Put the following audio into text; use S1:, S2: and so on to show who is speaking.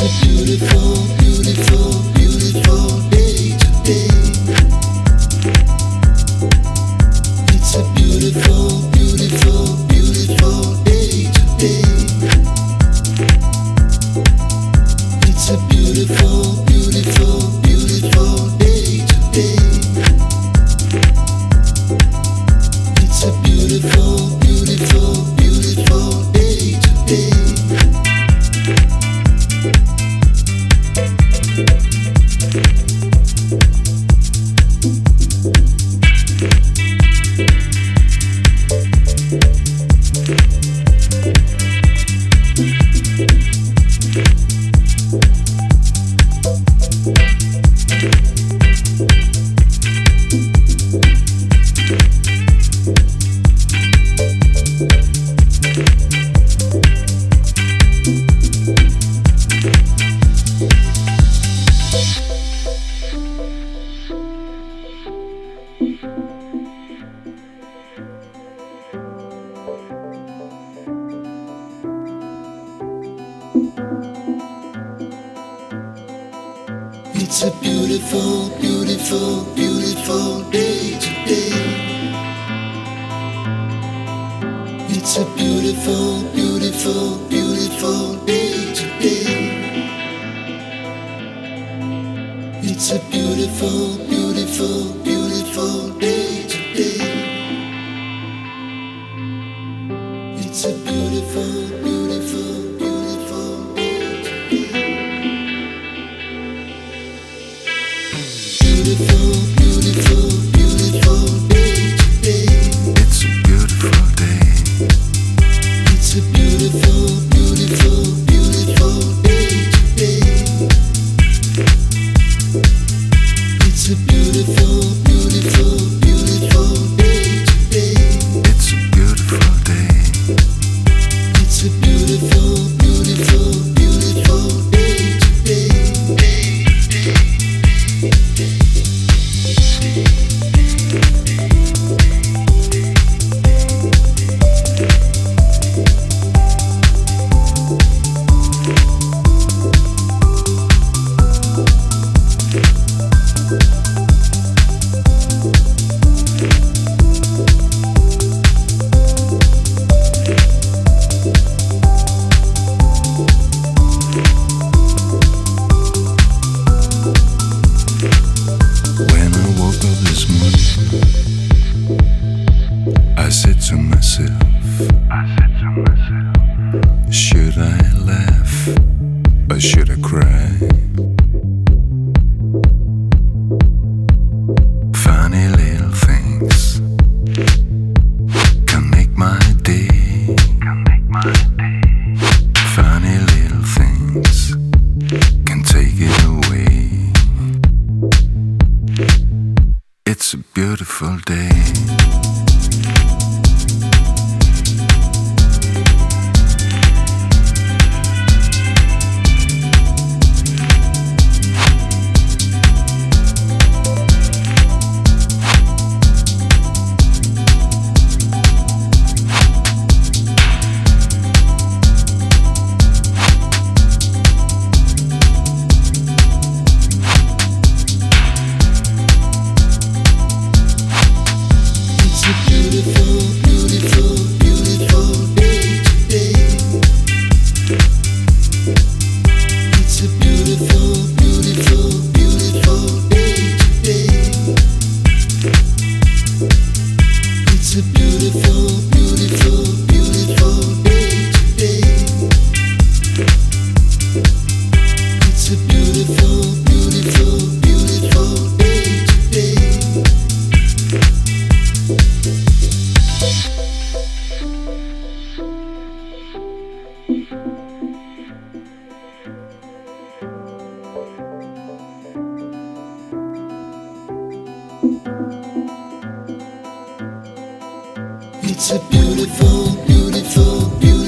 S1: It's a beautiful, beautiful, beautiful day today. It's a beautiful, beautiful, beautiful day today. It's a beautiful, beautiful, beautiful day today. It's a beautiful, beautiful, beautiful day today. It's a beautiful, beautiful, beautiful day today. It's a beautiful, beautiful, beautiful day today. It's a beautiful, beautiful, beautiful day today. It's a beautiful, beautiful, beautiful day today. Beautiful, beautiful, beautiful day today.
S2: It's a beautiful day.
S1: It's a beautiful, beautiful, beautiful day today. It's a beautiful, beautiful, beautiful day today.
S2: It's a beautiful day.
S1: It's a beautiful, beautiful, beautiful day today.
S2: When I woke up this morning, I said to myself, should I laugh or should I cry? Funny little things can make my day. Funny little things can take it away. It's a beautiful day.
S1: It's a beautiful, beautiful, beautiful day today. It's a beautiful, beautiful, beautiful day today. It's a beautiful, beautiful, beautiful day today. It's a beautiful, beautiful, beautiful day today. It's a beautiful, beautiful, beautiful